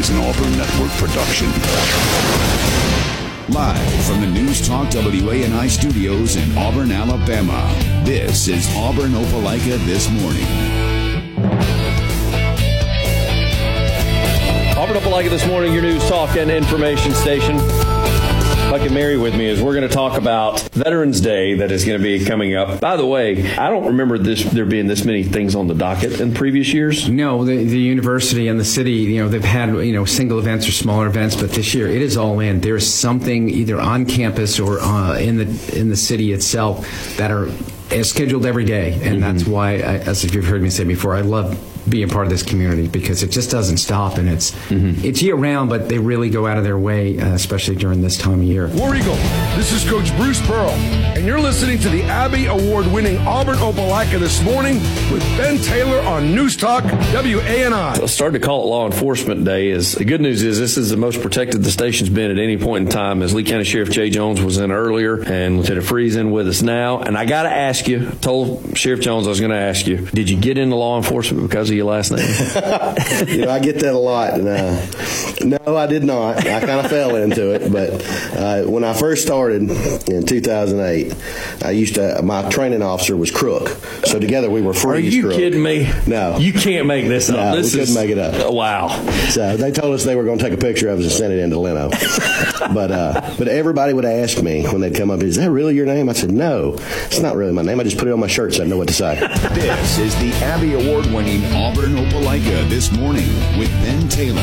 is an Auburn Network production. Live from the News Talk WANI studios in Auburn, Alabama, this is Auburn Opelika This Morning. Auburn Opelika This Morning, your news, talk, and information station. Bucket Mary with me as we're going to talk about Veterans Day that is going to be coming up. By the way, I don't remember there being this many things on the docket in previous years. No, the university and the city, they've had, single events or smaller events, but this year it is all in. There's something either on campus or in the city itself that are scheduled every day, and that's why, as you've heard me say before, I love being part of this community because it just doesn't stop, and it's year-round, but they really go out of their way, especially during this time of year. War Eagle, this is Coach Bruce Pearl, and you're listening to the Abby Award-winning Auburn Opelika This Morning with Ben Taylor on News Talk WANI. Well, starting to call it Law Enforcement Day. The good news is this is the most protected the station's been at any point in time, as Lee County Sheriff Jay Jones was in earlier, and Lieutenant Freeze in with us now. And I got to ask you, told Sheriff Jones I was going to ask you, did you get into law enforcement because of your last name? I get that a lot. No, I did not. I kind of fell into it. But when I first started in 2008, my training officer was Crook. So together we were Freeze. Are you Crook. kidding me? No. You can't make this up. No, we couldn't make it up. Wow. So they told us they were going to take a picture of us and send it into Leno. But everybody would ask me when they'd come up, is that really your name? I said, no, it's not really my name. I just put it on my shirt so I know what to say. This is the Abby Award-winning Auburn Opelika This Morning with Ben Taylor.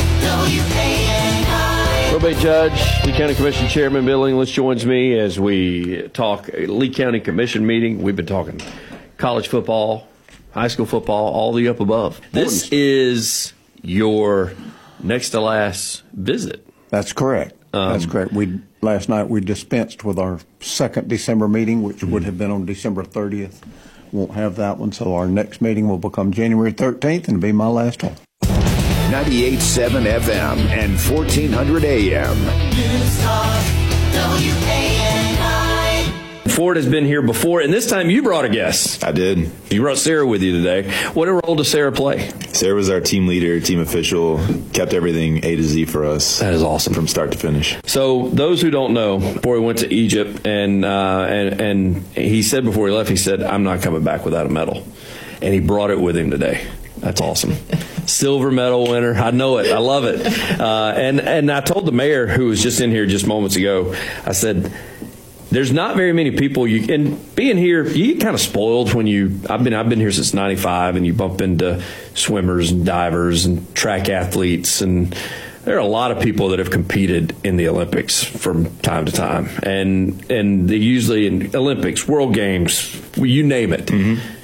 Probate Judge, Lee County Commission Chairman Bill English joins me as we talk Lee County Commission meeting. We've been talking college football, high school football, all the up above. This is your next to last visit. That's correct. That's correct. Last night we dispensed with our second December meeting, which would have been on December 30th. Won't have that one, so our next meeting will become January 13th, and it'll be my last one. 98.7 FM and 1400 AM. News Talk WANI. Ford has been here before, and this time you brought a guest. I did. You brought Sarah with you today. What role does Sarah play? Sarah was our team leader, team official, kept everything A to Z for us. That is awesome. From start to finish. So those who don't know, before he went to Egypt, and he said before he left, he said, I'm not coming back without a medal. And he brought it with him today. That's awesome. Silver medal winner. I know it. I love it. And I told the mayor, who was just in here just moments ago, I said, there's not very many people and being here, you get kind of spoiled when I've been here since 95, and you bump into swimmers and divers and track athletes, and there are a lot of people that have competed in the Olympics from time to time, and they usually in Olympics, World Games, you name it.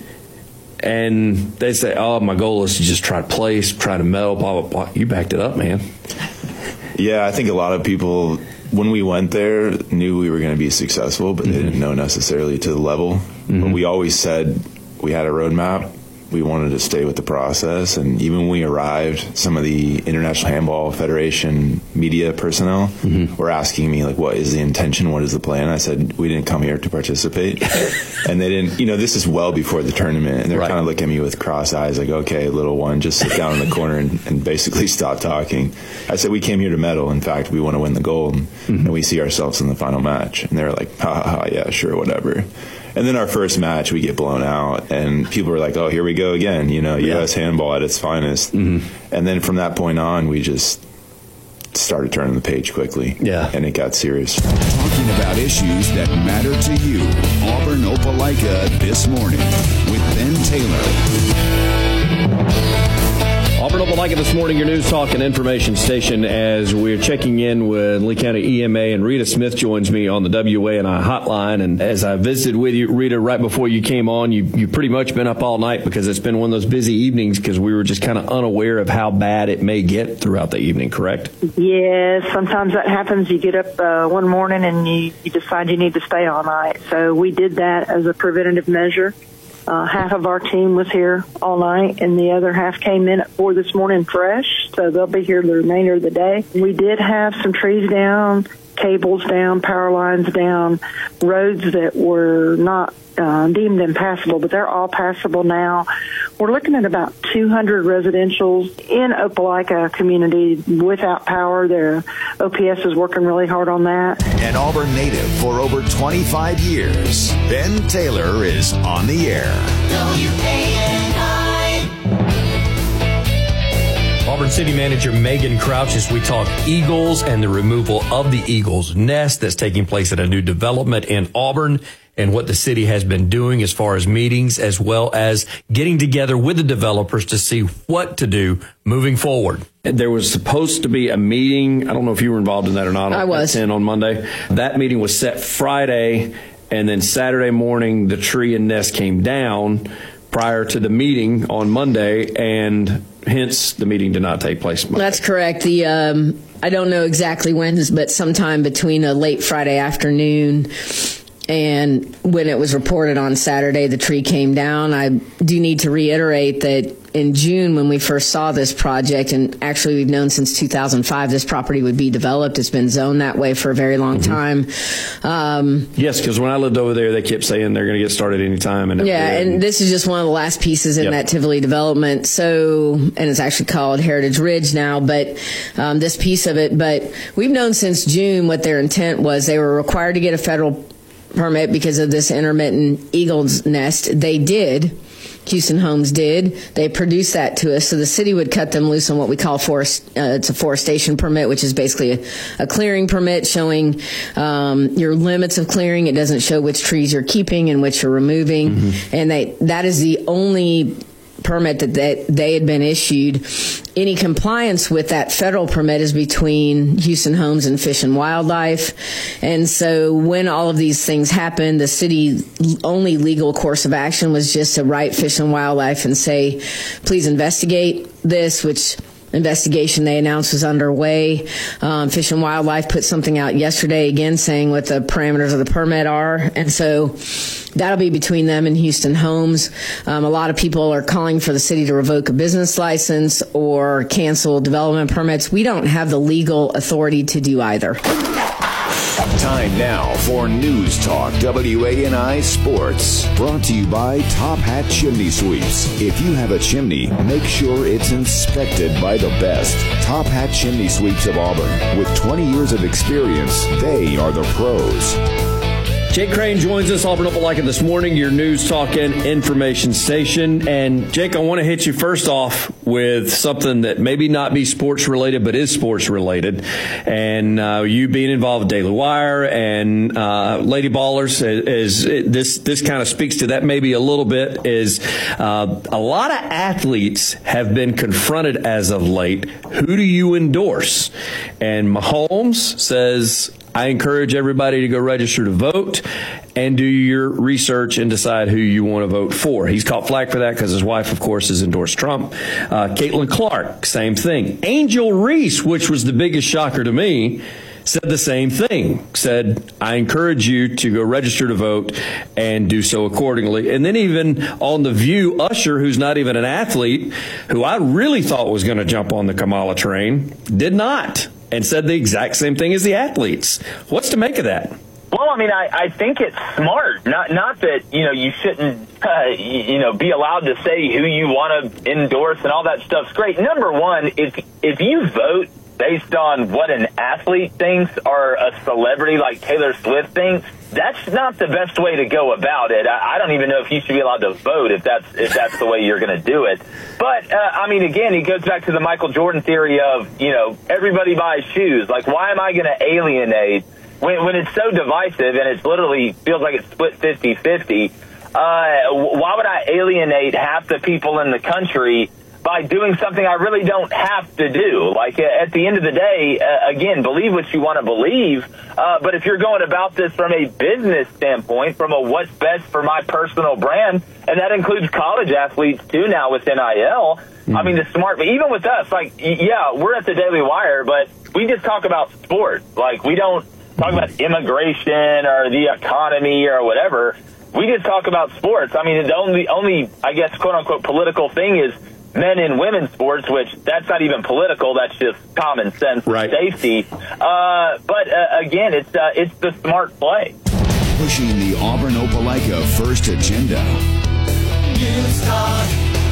And they say, oh, my goal is to just try to place, try to medal, blah, blah, blah. You backed it up, man. Yeah, I think a lot of people, when we went there, knew we were going to be successful, but they didn't know necessarily to the level. But we always said we had a roadmap. We wanted to stay with the process. And even when we arrived, some of the International Handball Federation media personnel were asking me, like, what is the intention? What is the plan? I said, we didn't come here to participate. And they didn't, this is well before the tournament. And they're kind of looking at me with cross eyes, like, okay, little one, just sit down in the corner and basically stop talking. I said, we came here to medal. In fact, we want to win the gold. And we see ourselves in the final match. And they were like, ha, ha, ha, yeah, sure, whatever. And then our first match, we get blown out, and people were like, oh, here we go again, U.S. handball at its finest. And then from that point on, we just started turning the page quickly. Yeah. And it got serious. Talking about issues that matter to you. Auburn Opelika This Morning with Ben Taylor. Auburn Opelika This Morning, your news, talk, and information station, as we're checking in with Lee County EMA, and Rita Smith joins me on the WANI hotline. And as I visited with you, Rita, right before you came on, you pretty much been up all night because it's been one of those busy evenings because we were just kind of unaware of how bad it may get throughout the evening, correct? Yes, sometimes that happens. You get up one morning and you decide you need to stay all night. So we did that as a preventative measure. Half of our team was here all night, and the other half came in at 4 this morning fresh, so they'll be here the remainder of the day. We did have some trees down cables down, power lines down, roads that were not deemed impassable, but they're all passable now. We're looking at about 200 residentials in Opelika community without power. Their OPS is working really hard on that. An Auburn native for over 25 years, Ben Taylor is on the air. Auburn City Manager Megan Crouch as we talk Eagles and the removal of the Eagles nest that's taking place at a new development in Auburn, and what the city has been doing as far as meetings, as well as getting together with the developers to see what to do moving forward. There was supposed to be a meeting. I don't know if you were involved in that or not. I was. 10 on Monday. That meeting was set Friday, and then Saturday morning, the tree and nest came down prior to the meeting on Monday, and hence the meeting did not take place Monday. That's correct. The I don't know exactly when, but sometime between a late Friday afternoon and when it was reported on Saturday, the tree came down. I do need to reiterate that in June, when we first saw this project, and actually we've known since 2005 this property would be developed. It's been zoned that way for a very long time. Yes, because when I lived over there, they kept saying they're going to get started anytime. And this is just one of the last pieces in that Tivoli development. So, and it's actually called Heritage Ridge now, but this piece of it. But we've known since June what their intent was. They were required to get a federal permit because of this intermittent eagle's nest. They did. Houston Homes did. They produced that to us, so the city would cut them loose on what we call it's a forestation permit, which is basically a clearing permit showing your limits of clearing. It doesn't show which trees you're keeping and which you're removing, and that is the only permit that they had been issued. Any compliance with that federal permit is between Houston Homes and Fish and Wildlife. And so when all of these things happened, the city only legal course of action was just to write Fish and Wildlife and say, please investigate this, which investigation they announced was underway. Fish and Wildlife put something out yesterday again saying what the parameters of the permit are. And so that'll be between them and Houston Homes. A lot of people are calling for the city to revoke a business license or cancel development permits. We don't have the legal authority to do either. Time now for News Talk WANI Sports. Brought to you by Top Hat Chimney Sweeps. If you have a chimney, make sure it's inspected by the best. Top Hat Chimney Sweeps of Auburn. With 20 years of experience, they are the pros. Jake Crane joins us, Auburn Opelika this morning, your news, talk, and information station. And Jake, I want to hit you first off with something that maybe not be sports related, but is sports related. And you being involved with Daily Wire and Lady Ballers, this kind of speaks to that maybe a little bit. Is a lot of athletes have been confronted as of late. Who do you endorse? And Mahomes says, I encourage everybody to go register to vote and do your research and decide who you want to vote for. He's caught flack for that because his wife, of course, has endorsed Trump. Caitlin Clark, same thing. Angel Reese, which was the biggest shocker to me, said the same thing, said, I encourage you to go register to vote and do so accordingly. And then even on The View, Usher, who's not even an athlete, who I really thought was going to jump on the Kamala train, did not, and said the exact same thing as the athletes. What's to make of that? Well, I mean, I think it's smart. Not that, you shouldn't, be allowed to say who you want to endorse and all that stuff's great. Number one, if you vote based on what an athlete thinks or a celebrity like Taylor Swift thinks, that's not the best way to go about it. I don't even know if you should be allowed to vote if that's the way you're going to do it. But, again, it goes back to the Michael Jordan theory of, everybody buys shoes. Like, why am I going to alienate when it's so divisive and it literally feels like it's split 50-50? Why would I alienate half the people in the country by doing something I really don't have to do? Like, at the end of the day, again, believe what you want to believe. But if you're going about this from a business standpoint, from a what's best for my personal brand, and that includes college athletes too now with NIL, I mean, the smart, but even with us, like, yeah, we're at the Daily Wire, but we just talk about sports. Like, we don't talk about immigration or the economy or whatever. We just talk about sports. I mean, the only, I guess, quote unquote, political thing is men and women's sports, which that's not even political. That's just common sense and safety. But again, it's the smart play. Pushing the Auburn-Opelika first agenda. News Talk,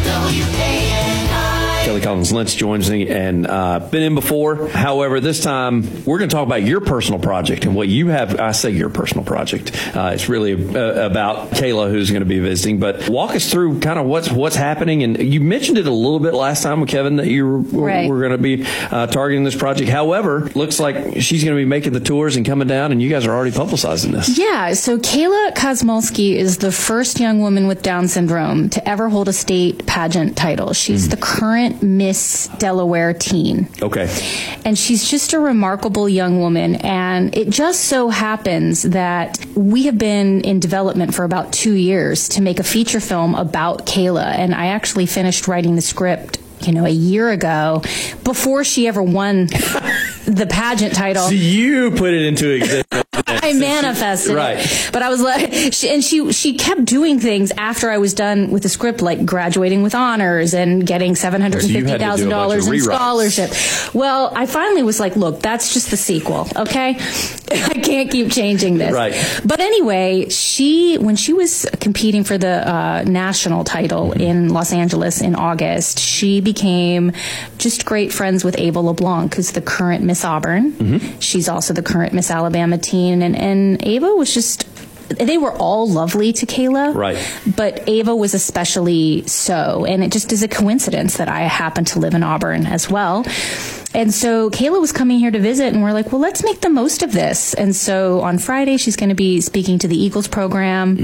WANI. Kelly Collins Lentz joins me and been in before. However, this time we're going to talk about your personal project and what you have. I say your personal project. It's really about Kayla, who's going to be visiting. But walk us through kind of what's happening. And you mentioned it a little bit last time with Kevin that you were going to be targeting this project. However, looks like she's going to be making the tours and coming down, and you guys are already publicizing this. Yeah. So Kayla Kosmolsky is the first young woman with Down syndrome to ever hold a state pageant title. She's the current Miss Delaware teen. Okay. And she's just a remarkable young woman. And it just so happens that we have been in development for about 2 years to make a feature film about Kayla. And I actually finished writing the script, a year ago before she ever won the pageant title. So you put it into existence. I manifested it. But I was like, she kept doing things after I was done with the script, like graduating with honors and getting $750,000 in scholarship. Well, I finally was like, look, that's just the sequel, okay? I can't keep changing this. Right. But anyway, when she was competing for the national title in Los Angeles in August, she became just great friends with Ava LeBlanc, who's the current Miss Auburn. She's also the current Miss Alabama teen. And Ava was just, they were all lovely to Kayla. Right. But Ava was especially so. And it just is a coincidence that I happen to live in Auburn as well. And so Kayla was coming here to visit, and we're like, well, let's make the most of this. And so on Friday, she's going to be speaking to the Eagles program.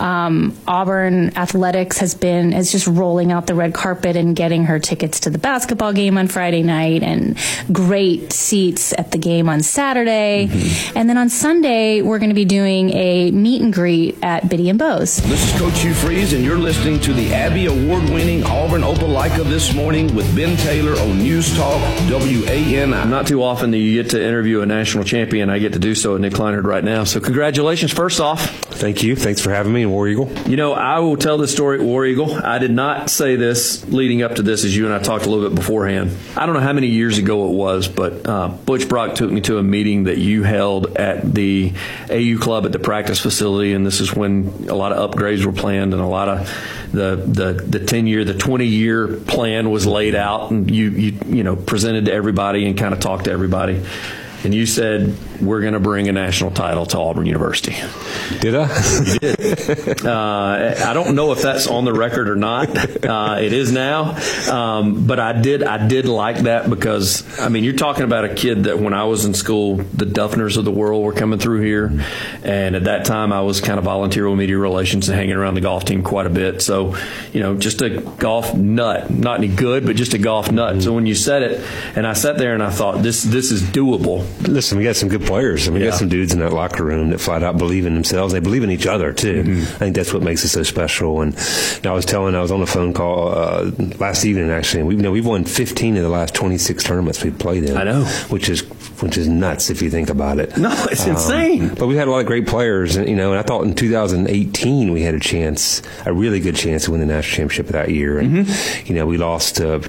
Auburn Athletics is just rolling out the red carpet and getting her tickets to the basketball game on Friday night and great seats at the game on Saturday. And then on Sunday, we're going to be doing a meet and greet at Biddy and Bowes. This is Coach Hugh Freeze, and you're listening to the Abby Award-winning Auburn-Opelika This Morning with Ben Taylor on News Talk WANI. Not too often that you get to interview a national champion. I get to do so with Nick Kleinert right now. So congratulations, first off. Thank you. Thanks for having me in War Eagle. I will tell this story at War Eagle. I did not say this leading up to this, as you and I talked a little bit beforehand. I don't know how many years ago it was, but Butch Brock took me to a meeting that you held at the AU Club at the practice facility, and this is when a lot of upgrades were planned and a lot of the 10-year, the 20-year plan was laid out, and you presented to everybody and kind of talked to everybody. And you said, we're going to bring a national title to Auburn University. Did I? You did. I don't know if that's on the record or not. It is now. But I did like that because, you're talking about a kid that when I was in school, the Duffners of the world were coming through here. And at that time, I was kind of volunteer with media relations and hanging around the golf team quite a bit. So, just a golf nut. Not any good, but just a golf nut. So when you said it, and I sat there and I thought, this is doable. Listen, we got some good players. We got some dudes in that locker room that flat out believe in themselves. They believe in each other, too. I think that's what makes it so special. And I was on a phone call last evening, actually, and we've won 15 of the last 26 tournaments we've played in. I know. Which is nuts if you think about it. No, it's insane. But we've had a lot of great players, and I thought in 2018 we had a really good chance to win the national championship that year. And we lost to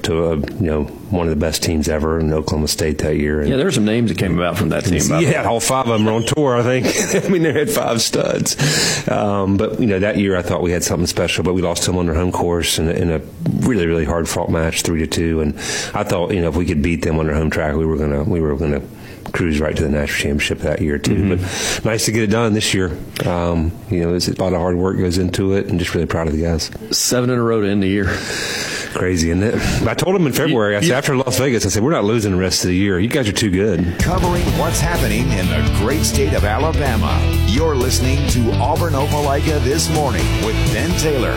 one of the best teams ever in Oklahoma State that year. And there were some names that came about from that team. Yeah, all 5 of them are on tour, I think. They had 5 studs. But that year I thought we had something special, but we lost to them on their home course in a really, really hard fought match, 3-2. And I thought, if we could beat them on their home track, we were gonna cruise right to the national championship that year too. But nice to get it done this year. There's a lot of hard work goes into it, and just really proud of the guys. 7 in a row to end the year. Crazy, isn't it? I told them in February, I said, after Las Vegas, I said, we're not losing the rest of the year. You guys are too good. Covering what's happening in the great state of Alabama. You're listening to Auburn-Opelika This Morning with Ben Taylor.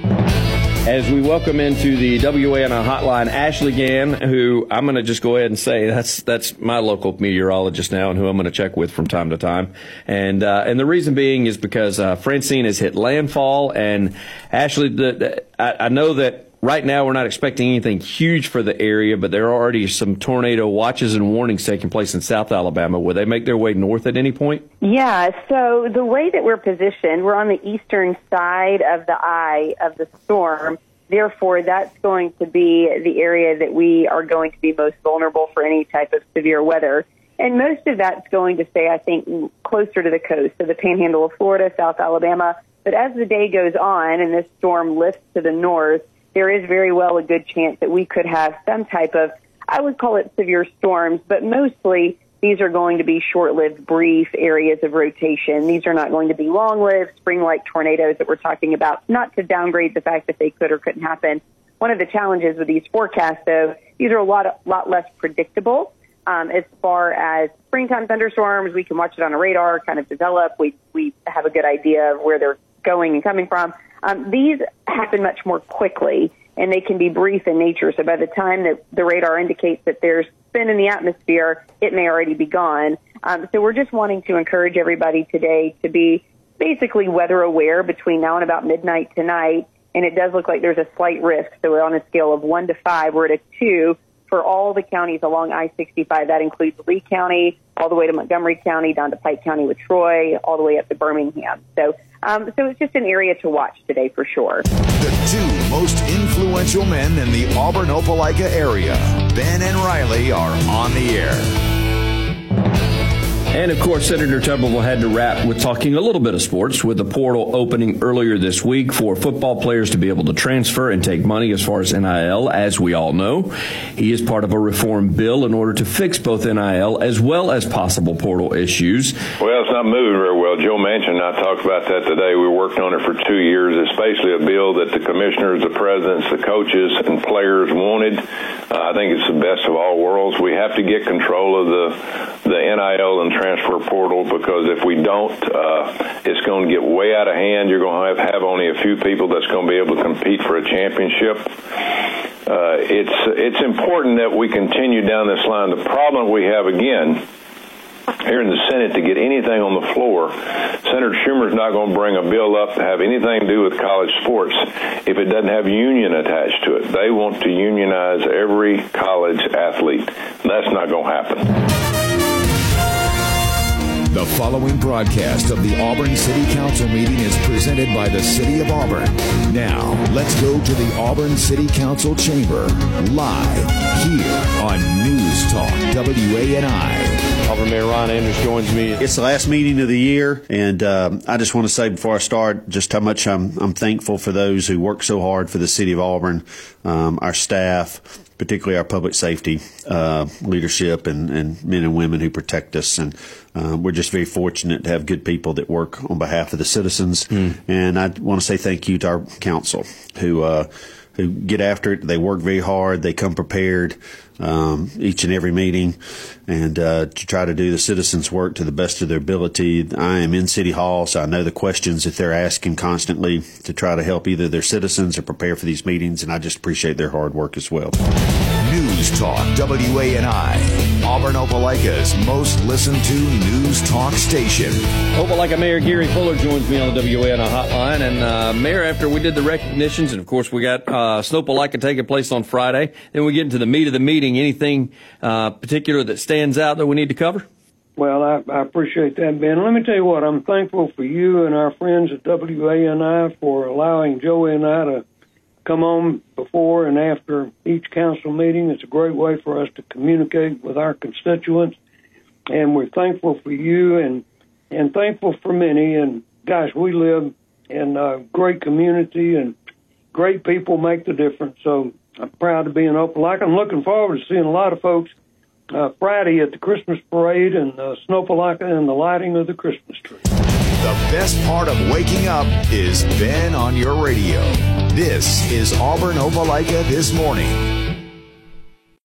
As we welcome into the WANI hotline, Ashley Gann, who I'm going to just go ahead and say that's my local meteorologist now, and who I'm going to check with from time to time. And the reason being is because Francine has hit landfall, and Ashley, I know that right now we're not expecting anything huge for the area, but there are already some tornado watches and warnings taking place in South Alabama. Will they make their way north at any point? Yeah, so the way that we're positioned, we're on the eastern side of the eye of the storm, Therefore, that's going to be the area that we are going to be most vulnerable for any type of severe weather. And most of that's going to stay, I think, closer to the coast, so the panhandle of Florida, South Alabama. But as the day goes on and this storm lifts to the north, there is very well a good chance that we could have some type of, I would call it severe storms, but mostly these are going to be short-lived, brief areas of rotation. These are not going to be long-lived, spring-like tornadoes that we're talking about, not to downgrade the fact that they could or couldn't happen. One of the challenges with these forecasts, though, these are a lot less predictable. As far as springtime thunderstorms, we can watch it on a radar, kind of develop. We have a good idea of where they're going and coming from. These happen much more quickly, and they can be brief in nature. So by the time that the radar indicates that there's spin in the atmosphere, it may already be gone. So we're just wanting to encourage everybody today to be basically weather aware between now and about midnight tonight. And it does look like there's a slight risk. So on a scale of 1 to 5, we're at a 2 for all the counties along I-65. That includes Lee County, all the way to Montgomery County, down to Pike County with Troy, all the way up to Birmingham. So it's just an area to watch today for sure. The two most influential men in the Auburn-Opelika area, Ben and Riley, are on the air. And, of course, Senator Tuberville had to wrap with talking a little bit of sports with the portal opening earlier this week for football players to be able to transfer and take money as far as NIL, as we all know. He is part of a reform bill in order to fix both NIL as well as possible portal issues. Well, it's not moving very well. Joe Manchin and I talked about that today. We worked on it for 2 years. It's basically a bill that the commissioners, the presidents, the coaches, and players wanted. I think it's the best of all worlds. We have to get control of the NIL and transfer portal, because if we don't, it's going to get way out of hand. You're going to have only a few people that's going to be able to compete for a championship. It's important that we continue down this line. The problem we have, again, here in the Senate, to get anything on the floor, Senator Schumer's not going to bring a bill up to have anything to do with college sports if it doesn't have union attached to it. They want to unionize every college athlete. That's not going to happen. The following broadcast of the Auburn City Council meeting is presented by the City of Auburn. Now, let's go to the Auburn City Council chamber, live here on News Talk WANI. Auburn Mayor Ron Andrews joins me. It's the last meeting of the year, and I just want to say before I start just how much I'm thankful for those who work so hard for the City of Auburn, our staff, particularly our public safety leadership and men and women who protect us. And we're just very fortunate to have good people that work on behalf of the citizens. And I want to say thank you to our council who get after it. They work very hard. They come prepared each and every meeting, and to try to do the citizens' work to the best of their ability. I am in City Hall, so I know the questions that they're asking constantly to try to help either their citizens or prepare for these meetings, and I just appreciate their hard work as well. News Talk WANI, Auburn-Opelika's most listened to news talk station. Opelika Mayor Gary Fuller joins me on the WANI hotline. And Mayor, after we did the recognitions, and of course we got Snopelika taking place on Friday, then we get into the meat of the meeting. Anything particular that stands out that we need to cover? Well, I appreciate that, Ben. Let me tell you what, I'm thankful for you and our friends at WANI for allowing Joey and I to come on before and after each council meeting. It's a great way for us to communicate with our constituents, and we're thankful for you and thankful for many. And gosh, we live in a great community, and great people make the difference. So I'm proud to be in Opelika. I'm looking forward to seeing a lot of folks Friday at the Christmas parade and Snopelika and the lighting of the Christmas tree. The best part of waking up is Ben on your radio. This is Auburn-Opelika This Morning.